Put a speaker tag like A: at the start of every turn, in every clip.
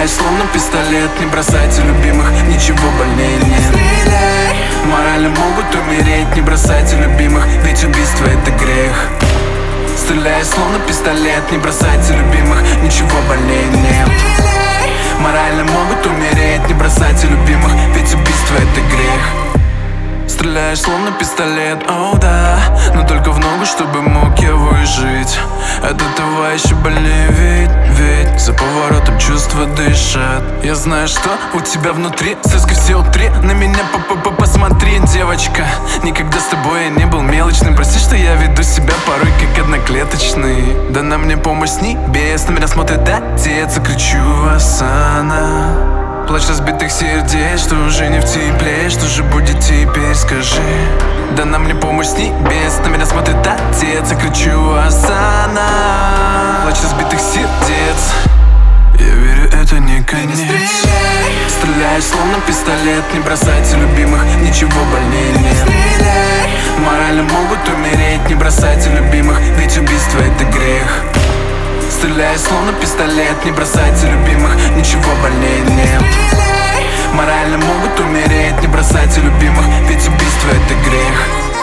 A: словно пистолет, не бросайте любимых, ничего больнее нет. Морально могут умереть, не бросайте любимых, ведь убийство это грех. Стреляй словно пистолет, не бросайте любимых, ничего больнее нет. Морально могут умереть, не бросайте любимых, ведь убийство это грех. Стреляешь словно пистолет, о да, но только в ногу, чтобы мог я выжить. От этого еще больнее, ведь за поворотом чувства дышат. Я знаю, что у тебя внутри, слезки все утри. На меня посмотри, девочка. Никогда с тобой я не был мелочным. Прости, что я веду себя порой как одноклеточный. Да на мне помощь с небес, на меня смотрит отец. И кричу Осанна. Плач разбитых сердец, что уже не в тепле. Что же будет теперь, скажи? Да на мне помощь с небес, на меня смотрит отец. Я кричу Осанна. Плач разбитых сердец. Я верю, это не конец. Стреляешь словно пистолет, не бросайте любимых, ничего больнее нет. Морально могут умереть, не бросайте любимых, ведь убийство это грех. Стреляй словно пистолет, не бросайте любимых, ничего больнее нет. Морально могут умереть, не бросайте любимых, ведь убийство это грех.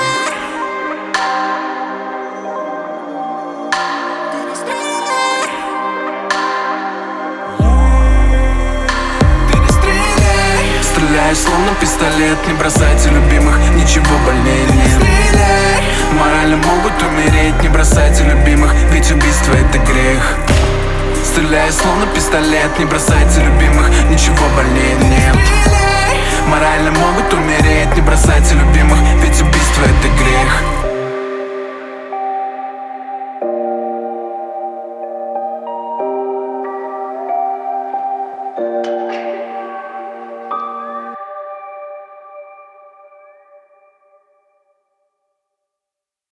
A: Стреляй словно пистолет, не бросайте любимых, ничего больнее нет. Морально могут умереть, не бросайте любимых, ведь убийство это грех. Стреляй словно пистолет, не бросайте любимых, ничего больнее нет. Морально могут умереть, не бросайте любимых, ведь убийство это грех.